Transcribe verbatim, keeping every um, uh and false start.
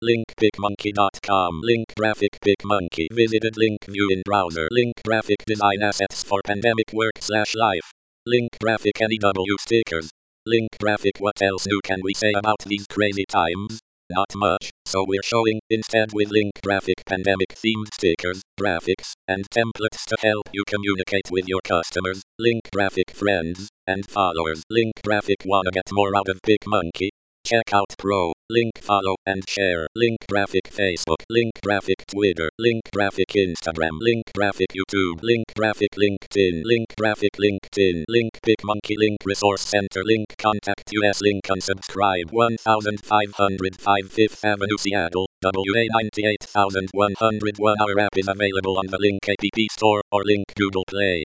Link picmonkey dot com. Link graphic picmonkey. Visited link view in browser. Link graphic design assets for pandemic work slash life. Link graphic N E W stickers. Link graphic. What else new can we say about these crazy times? Not much, so we're showing instead with link graphic pandemic themed stickers, graphics, and templates to help you communicate with your customers, link graphic friends, and followers. Link graphic. Wanna get more out of PicMonkey? Check out Pro, link follow and share, link graphic Facebook, link graphic Twitter, link graphic Instagram, link graphic YouTube, link graphic LinkedIn, link graphic LinkedIn, link PicMonkey, link Resource Center, link contact us, link unsubscribe, one thousand five hundred five Fifth Avenue, Seattle, W A ninety-eight thousand one hundred one. Our app is available on the Link App Store or Link Google Play.